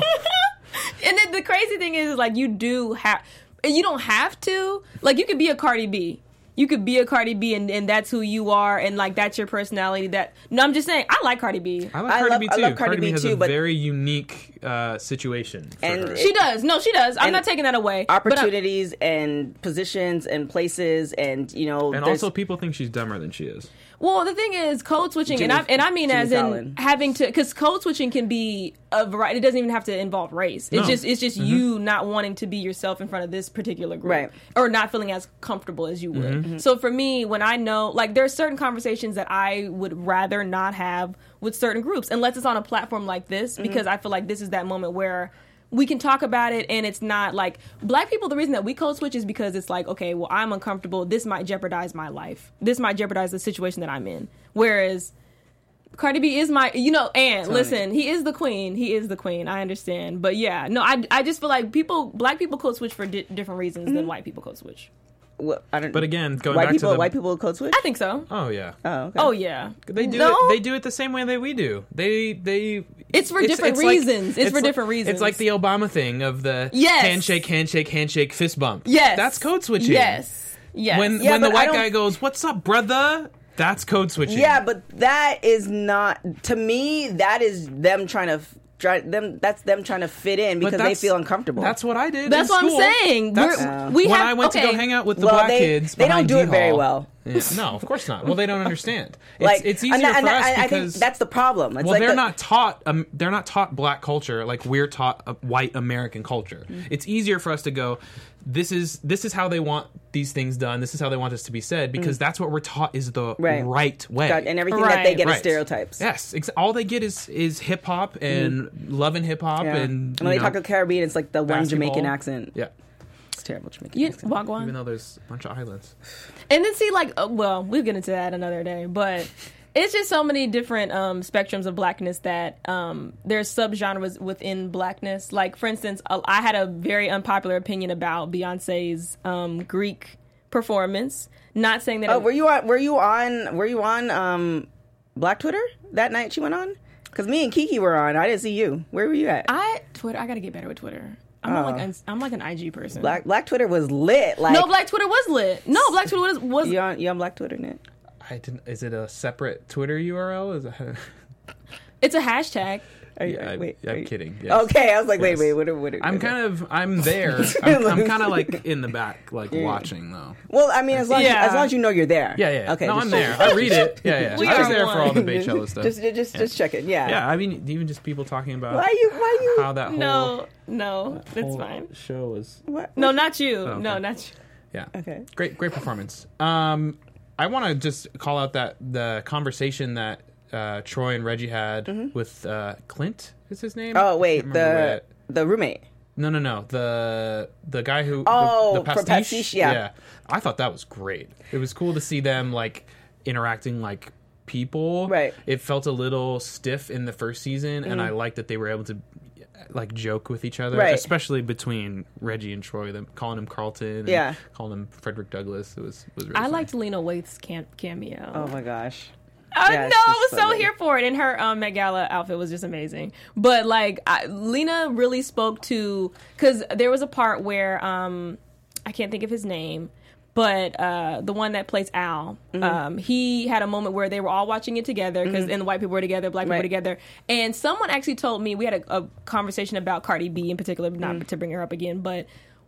And then the crazy thing is, like, you do have, you don't have to. Like, you could be a Cardi B. You could be a Cardi B, and, and that's who you are, and like that's your personality. That no, I'm just saying, I like Cardi B. I like I Cardi love- B I too. love Cardi Cardi B B has too, a but- very unique uh, situation. For And her. it- She does. No, she does. I'm And not taking that away. But uh, I- Opportunities and positions and places, and you know, and there's- also, people think she's dumber than she is. Well, the thing is, code switching, Jimmy- and I and I mean Jimmy as in Fallon. having to, because code switching can be a variety. It doesn't even have to involve race. It's No. just it's just you not wanting to be yourself in front of this particular group, Right. or not feeling as comfortable as you would. So for me, when I know, like, there are certain conversations that I would rather not have with certain groups, unless it's on a platform like this, because I feel like this is that moment where we can talk about it, and it's not like black people. The reason that we code switch is because it's like, okay, well, I'm uncomfortable. This might jeopardize my life. This might jeopardize the situation that I'm in. Whereas Cardi B is my, you know, and listen, he is the queen. He is the queen. I understand, but yeah, no, I, I just feel like people, black people code switch for di- different reasons than white people code switch. Well, I don't. But again, going white back people, to the white people code switch. I think so. Oh yeah. Oh, okay. Oh yeah, They do no? it. They do it the same way that we do. They they. It's for different like- reasons. It's for like- different reasons. It's like the Obama thing of the Yes. handshake, handshake, handshake, fist bump. Yes, That's code switching. Yes, yes. When Yeah, when the but I white don't- guy goes, "What's up, brother?" That's code switching. Yeah, but that is not to me. That is them trying to f- try them. That's them trying to fit in But because they that's- feel uncomfortable. That's what I did. That's in what I'm school. saying. That's We're- we when have- I went to okay. go hang out with the Well, black they- kids. they don't behind do it very D-Hall. well. Yeah, no, of course not. Well, they don't understand. It's, like it's and easier that- and for that- us I, I because think that's the problem. It's well, like they're the- not taught. Um, they're not taught black culture like we're taught uh, white American culture. Mm-hmm. It's easier for us to go. This is this is how they want these things done. This is how they want this to be said because that's what we're taught is the Right. right, way. God, and everything that they Right. get is Right. stereotypes. Yes, ex- all they get is is hip hop and loving hip hop Yeah. and And you when they know, talk to Caribbean, it's like the one basketball. Jamaican accent. Yeah, It's terrible Jamaican you, accent. Wagwan. even though there's a bunch of islands. And then see, like, uh, well, we'll get into that another day, but it's just so many different um, spectrums of blackness that um, there's subgenres within blackness. Like, for instance, uh, I had a very unpopular opinion about Beyonce's um, Greek performance. Not saying that. Oh, it, were you on? Were you on? Were you on um, Black Twitter that night she went on? Because me and Kiki were on. I didn't see you. Where were you at? I Twitter. I got to get better with Twitter. I'm not like an, I'm like an I G person. Black Black Twitter was lit. Like no, Black Twitter was lit. No, Black Twitter was was. you on you on Black Twitter, Nick? I didn't. Is it a separate Twitter U R L? Is it? It's a hashtag. Are you, Yeah, I- wait, I'm are you- kidding, yes. Okay, I was like, wait, Yes. wait, what? What? I'm kind of. I'm there. I'm, I'm kind of like in the back, like watching though. Well, I mean, as long as, Yeah. as long as you know you're there. Yeah, yeah. Okay. No, just I'm check- there. I read it. Yeah, yeah. We I was are there for all the one. Beychella stuff. Just, just, just check it. Yeah. yeah, I mean, even just people talking about Why you? Why you? how that whole, No, no, it's whole fine. show was. What? No, not you. okay. No, not you. Yeah. Okay. Great, great performance. Um, I want to just call out that the conversation that uh, Troy and Reggie had with uh, Clint. Is his name? Oh wait, Can't remember the what- the roommate. No, no, no. The the guy who Oh, the, the for pastiche. Pastiche, yeah. I thought that was great. It was cool to see them like interacting like people. Right. It felt a little stiff in the first season, and Mm. I liked that they were able to like joke with each other, Right. especially between Reggie and Troy. Them calling him Carlton, and Yeah. calling him Frederick Douglass. It was was really I funny. liked Lena Waithe's cam- cameo. Oh my gosh. I Yes, know, I it's was so funny. here for it, and her um, Met Gala outfit was just amazing. But like, I, Lena really spoke to, because there was a part where um, I can't think of his name, but uh, the one that plays Al, Mm-hmm. um, he had a moment where they were all watching it together, because and the white people were together, black people Right. were together, and someone actually told me, we had a, a conversation about Cardi B in particular, not Mm. to bring her up again, but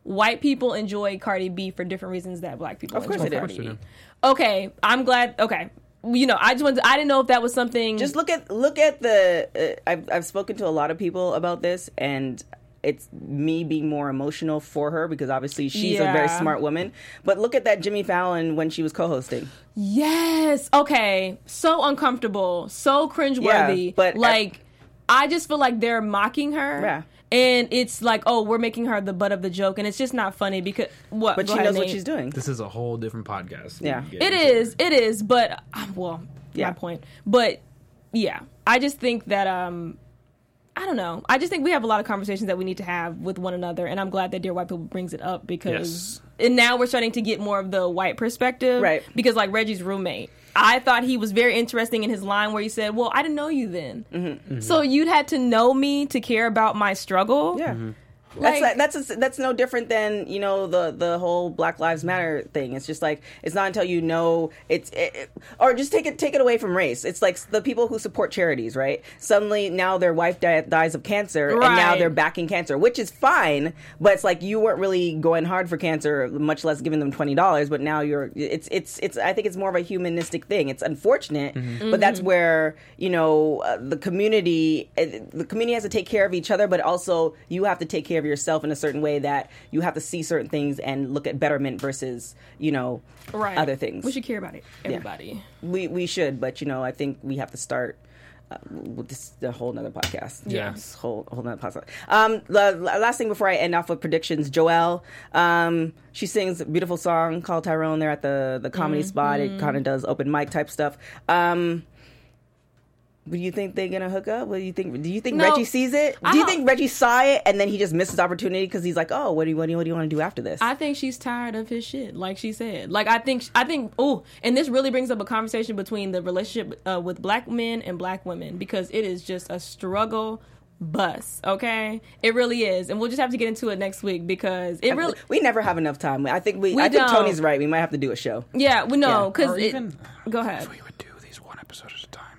white people enjoy Cardi B for different reasons that black people Of course enjoy they do. Cardi Of course B. they do. Okay, I'm glad. Okay, you know, I just wanted. To, I didn't know if that was something. Just look at look at the. Uh, I've I've spoken to a lot of people about this, and it's me being more emotional for her because obviously she's a very Yeah. smart woman. But look at that Jimmy Fallon when she was co-hosting. Yes. Okay. So uncomfortable. So cringeworthy. Yeah, but- like, I just feel like they're mocking her. Yeah. And it's like, oh, we're making her the butt of the joke, and it's just not funny because what? But Go she ahead, knows what Nate. she's doing. This is a whole different podcast. Yeah. We can get It into. is. It is. But um, well, Yeah. my point. But yeah, I just think that um, I don't know. I just think we have a lot of conversations that we need to have with one another, and I'm glad that Dear White People brings it up because, and now we're starting to get more of the white perspective, Right. Because like Reggie's roommate, I thought he was very interesting in his line where he said, "Well, I didn't know you then, Mm-hmm. so you'd had to know me to care about my struggle." Yeah. Like- That's that's a, that's no different than, you know, the the whole Black Lives Matter thing. It's just like it's not until you know it's it, it- or just take it take it away from race. It's like the people who support charities, right? Suddenly now their wife di- dies of cancer, and now Right. they're backing cancer, which is fine. But it's like you weren't really going hard for cancer, much less giving them twenty dollars. But now you're it's it's it's. I think it's more of a humanistic thing. It's unfortunate, but that's where you know uh, the community uh, the community has to take care of each other, but also you have to take care of yourself in a certain way that you have to see certain things and look at betterment versus, you know, Right. other things. We should care about it. Everybody. We we should, but you know, I think we have to start uh, with this a whole nother podcast. Yeah. This whole whole nother podcast. Um, the last thing before I end off with predictions, Joelle, um, she sings a beautiful song called Tyrone. They're at the the comedy Mm-hmm. spot. It kind of does open mic type stuff. Um. Do you think they're gonna hook up? What do you think? Do you think No, Reggie sees it? I Do you don't- think Reggie saw it and then he just missed his opportunity because he's like, oh, what do you what do you, what do you want to do after this? I think she's tired of his shit, like she said. Like I think, I think. Oh, and this really brings up a conversation between the relationship uh, with black men and black women because it is just a struggle bus. Okay, it really is, and we'll just have to get into it next week because it really. we never have enough time. I think we. We I think don't. Tony's right. We might have to do a show. Yeah, we know Yeah. because Or it. even- Go ahead. We would do these one episode at a time.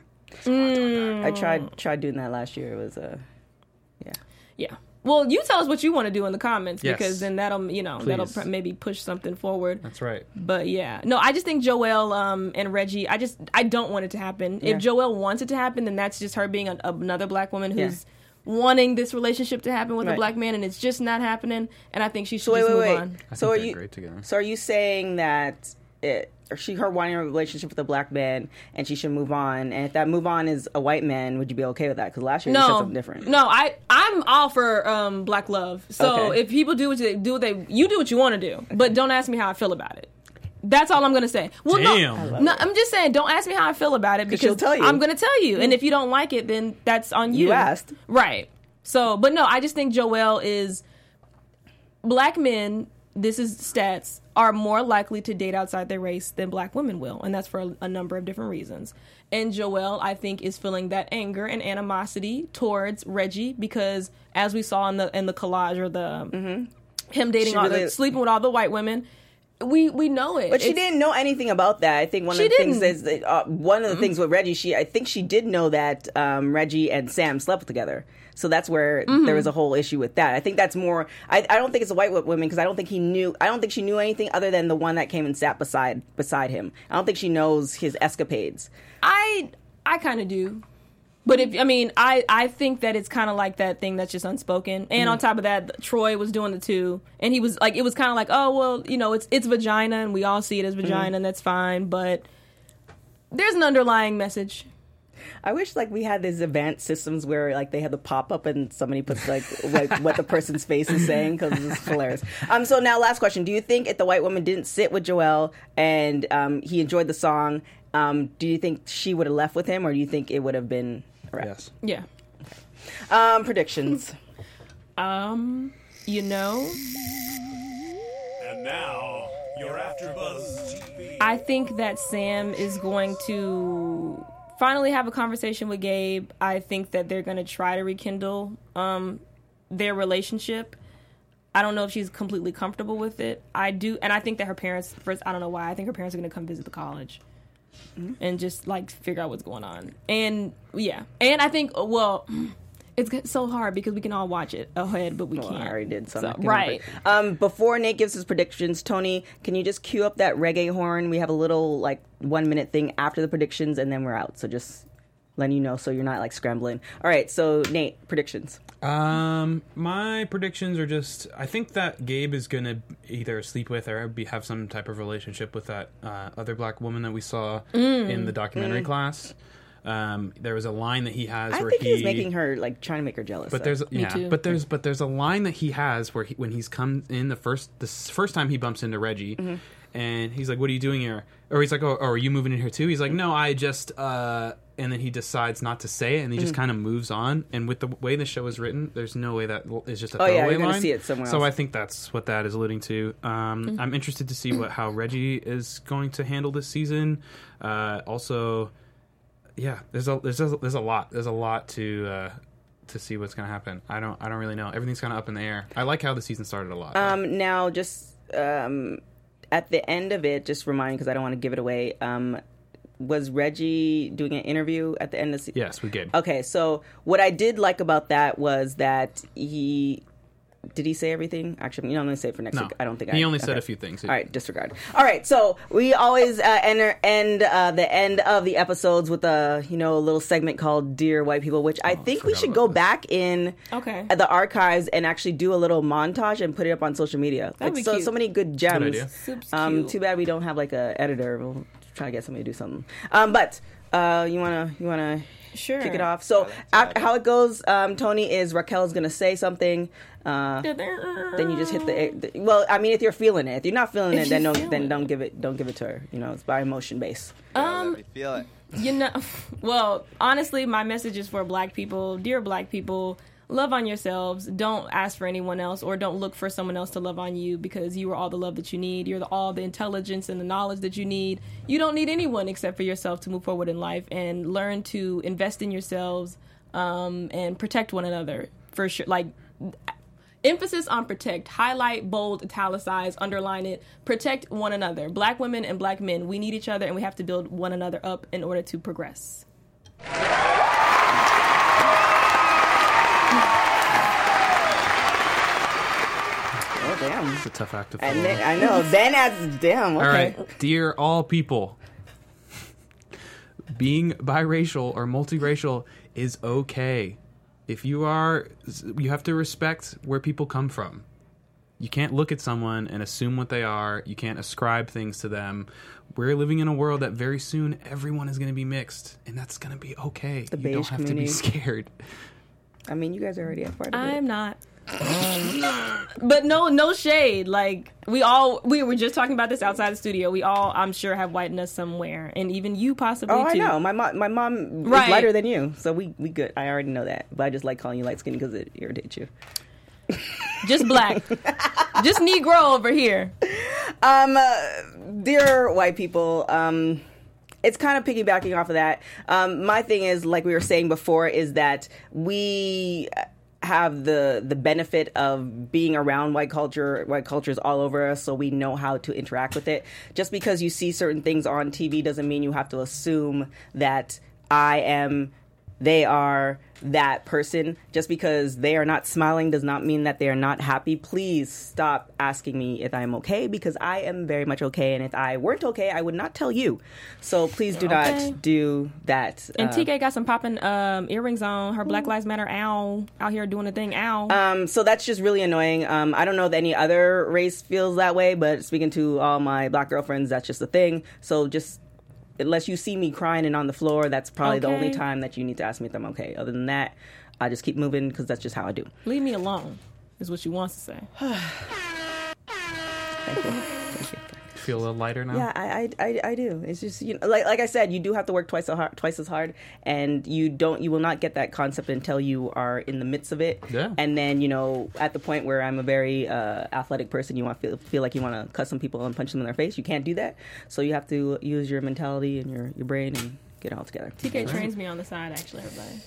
I tried tried doing that last year. It was uh, yeah. Yeah. Well, you tell us what you want to do in the comments Yes. because then that'll, you know, that'll Please. pr- maybe push something forward. That's right. But yeah, no, I just think Joelle um, and Reggie. I just I don't want it to happen. Yeah. If Joelle wants it to happen, then that's just her being a, another black woman who's wanting this relationship to happen with Right. a black man, and it's just not happening. And I think she should So wait, just wait, move wait. on. I So think are they're you great together. So are you saying that it, or she her wanting a relationship with a black man and she should move on? And if that move on is a white man, would you be okay with that? Because last year you said No, something different. no, I I'm all for um, black love. So Okay. if people do what they do, what they you do what you want to do, but don't ask me how I feel about it. That's all I'm gonna say. Well, Damn. I no, love no, I'm just saying, don't ask me how I feel about it because she'll tell you. I'm gonna tell you, and if you don't like it, then that's on you. You asked. Right. So, but no, I just think Joelle is black men. This is stats are more likely to date outside their race than black women will, and that's for a, a number of different reasons. And Joelle, I think, is feeling that anger and animosity towards Reggie because, as we saw in the in the collage or the him dating Mm-hmm. She all really- the sleeping with all the white women, we we know it. But she It's- didn't know anything about that. I think one of She the things didn't. is that, uh, one of the things with Reggie. She I think she did know that um, Reggie and Sam slept together. So that's where Mm-hmm. there was a whole issue with that. I think that's more. I, I don't think it's a white woman because I don't think he knew. I don't think she knew anything other than the one that came and sat beside beside him. I don't think she knows his escapades. I I kind of do. But if I mean, I, I think that it's kind of like that thing that's just unspoken. And on top of that, Troy was doing it too, and he was like, it was kind of like, oh well, you know, it's it's vagina, and we all see it as vagina, and that's fine. But there's an underlying message. I wish like we had these advanced systems where like they have the pop up and somebody puts like what, what the person's face is saying because it's hilarious. Um. So now, last question: do you think if the white woman didn't sit with Joelle and um, he enjoyed the song, um, do you think she would have left with him, or do you think it would have been? a wrap? Yes. Yeah. Um. Predictions. Um. You know, And now, you're AfterBuzz T V. I think that Sam is going to finally have a conversation with Gabe. I think that they're going to try to rekindle um, their relationship. I don't know if she's completely comfortable with it. I do, and I think that her parents, first, I don't know why, I think her parents are going to come visit the college and just like figure out what's going on. And yeah, and I think, well, It's so hard because we can all watch it ahead, but we Well, can't. I already did, so, I'm So, not gonna right. break. Um, before Nate gives his predictions, Tony, can you just cue up that reggae horn? We have a little like one minute thing after the predictions, and then we're out. So just letting you know, so you're not like scrambling. All right, so Nate, predictions. Um, my predictions are just, I think that Gabe is gonna either sleep with or be, have some type of relationship with that uh, other black woman that we saw Mm. in the documentary class. Um, there was a line that he has I where think he, he's making her like trying to make her jealous. but though. there's yeah, too. but there's but there's a line that he has where he, when he's come in the first the s- first time he bumps into Reggie, Mm-hmm. and he's like, "What are you doing here?" Or he's like, "Oh, oh are you moving in here too?" He's like, "No, I just." uh And then he decides not to say it, and he just Mm-hmm. kind of moves on. And with the way the show is written, there's no way that l- is just a Oh, throwaway yeah, you're gonna line. see it somewhere So else. I think that's what that is alluding to. Um, I'm interested to see what how Reggie is going to handle this season. Uh, also, yeah, there's a there's a, there's a lot there's a lot to uh, to see what's going to happen. I don't I don't really know. Everything's kind of up in the air. I like how the season started a lot. Um, now, just um, at the end of it, just remind me because I don't want to give it away. Um, was Reggie doing an interview at the end of the season? yes, we Gabe. Okay, so what I did like about that was that he did he say everything? Actually, you know, I'm going to say it for next No, week. I don't think he I, only said okay. a few things. All right, disregard. All right, so we always uh, enter, end uh, the end of the episodes with a you know a little segment called "Dear White People," which I think we forgot should about go this. back in Okay. at the archives and actually do a little montage and put it up on social media. That'd Like, be so cute. so many good gems. idea. Soup's Um, cute. too bad we don't have like a editor. We'll try to get somebody to do something. Um, but uh, you wanna you wanna Sure. kick it off. So after, how it goes, um, Tony, is Raquel's gonna say something. Uh, then you just hit the, the. Well, I mean, if you're feeling it, if you're not feeling If it, then you're don't then feeling don't give it don't give it to her. You know, it's by emotion base. Um, Let me feel it. You know, well, honestly, my message is for black people. Dear black people, love on yourselves. Don't ask for anyone else or don't look for someone else to love on you because you are all the love that you need. You're the, all the intelligence and the knowledge that you need. You don't need anyone except for yourself to move forward in life and learn to invest in yourselves um, and protect one another for sure. Like, emphasis on protect, highlight, bold, italicize, underline it, protect one another. Black women and black men, we need each other and we have to build one another up in order to progress. Oh damn! It's a tough act to follow. And then, I know. Then as damn. Okay. All right, dear all people, being biracial or multiracial is okay. If you are, you have to respect where people come from. You can't look at someone and assume what they are. You can't ascribe things to them. We're living in a world that very soon everyone is going to be mixed, and that's going to be okay. The you beige don't have community. to be scared. I mean, you guys are already a part of it. I'm not. But no, no shade. Like we all, we were just talking about this outside the studio. We all, I'm sure, have white in us somewhere, and even you possibly Oh, I too. know. My mom, my mom Right. is lighter than you, so we we good. I already know that, but I just like calling you light skin because it irritates you. Just black, just Negro over here. Um, uh, dear white people, um, it's kind of piggybacking off of that. Um, my thing is, like we were saying before, is that we have the the benefit of being around white culture, white cultures all over us, so we know how to interact with it. Just because you see certain things on T V doesn't mean you have to assume that I am, they are that person. Just because they are not smiling does not mean that they are not happy. Please stop asking me if I'm okay, because I am very much okay, and if I weren't okay, I would not tell you. So please do Okay. not do that. And Uh, T K got some popping um, earrings on. Her Black Lives Matter owl out here doing the thing. Owl. Um, so that's just really annoying. Um, I don't know that any other race feels that way, but speaking to all my black girlfriends, that's just a thing. So just, unless you see me crying and on the floor, that's probably the Okay. only time that you need to ask me if I'm okay. Other than that, I just keep moving because that's just how I do. Leave me alone. Is what she wants to say. Thank you. Thank you. Feel a little lighter now. Yeah, I, I, I, I do. It's just, you know, like like I said, you do have to work twice as hard, twice as hard, and you don't, you will not get that concept until you are in the midst of it. Yeah. And then, you know, at the point where I'm a very uh, athletic person, you want to feel, feel like you want to cut some people and punch them in their face. You can't do that. So you have to use your mentality and your, your brain and get it all together. T K trains me on the side, actually, everybody.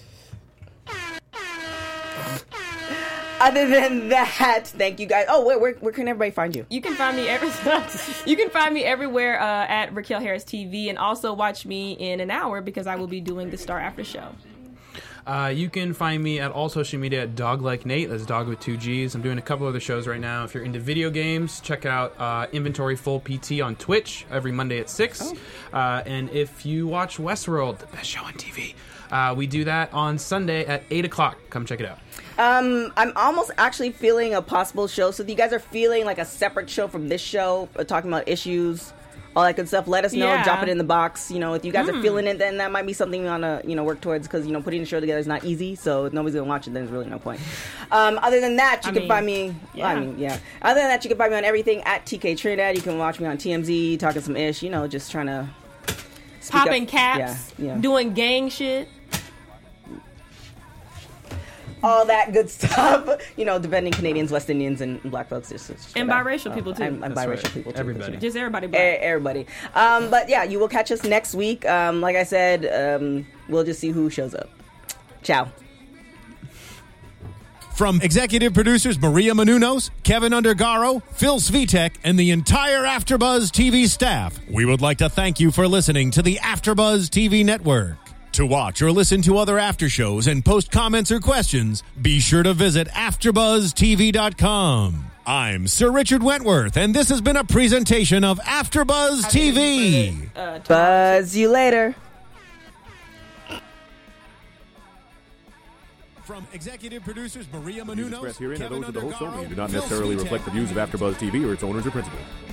Other than that, thank you guys. Oh, where, where, where can everybody find you? You can find me every you can find me everywhere uh, at Raquel Harris T V, and also watch me in an hour because I will be doing the Star After Show. Uh, you can find me at all social media at Dog Like Nate. That's dog with two G's. I'm doing a couple other shows right now. If you're into video games, check out uh, Inventory Full P T on Twitch every Monday at six. Oh. Uh, and if you watch Westworld, the best show on T V, uh, we do that on Sunday at eight o'clock. Come check it out. Um, I'm almost actually feeling a possible show. So if you guys are feeling like a separate show from this show, uh, talking about issues, all that good stuff, let us know. Yeah. Drop it in the box. You know, if you guys Mm. are feeling it, then that might be something we want to, you know, work towards, because, you know, putting a show together is not easy. So if nobody's going to watch it, then there's really no point. Um, other than that, you I can mean, find me. yeah. I mean, yeah. Other than that, you can find me on everything at T K Trinidad. You can watch me on T M Z, talking some ish, you know, just trying to speak Popping up. caps, Yeah, yeah. doing gang shit. All that good stuff, you know, defending Canadians, West Indians, and black folks. Just, just And that. biracial Uh, people, too. And, and That's biracial right. people, too. Everybody. You know. Just everybody E- black. Everybody. Um, but yeah, you will catch us next week. Um, like I said, um, we'll just see who shows up. Ciao. From executive producers Maria Menounos, Kevin Undergaro, Phil Svitek, and the entire AfterBuzz T V staff, we would like to thank you for listening to the AfterBuzz T V network. To watch or listen to other after shows and post comments or questions, be sure to visit after buzz T V dot com. I'm Sir Richard Wentworth, and this has been a presentation of AfterBuzz T V. Uh, Buzz you later. From executive producers Maria The views Menounos, expressed herein are Kevin those of the host Undergaro, only and do not Phil necessarily Svitek, reflect the views of AfterBuzz T V or its owners or principals.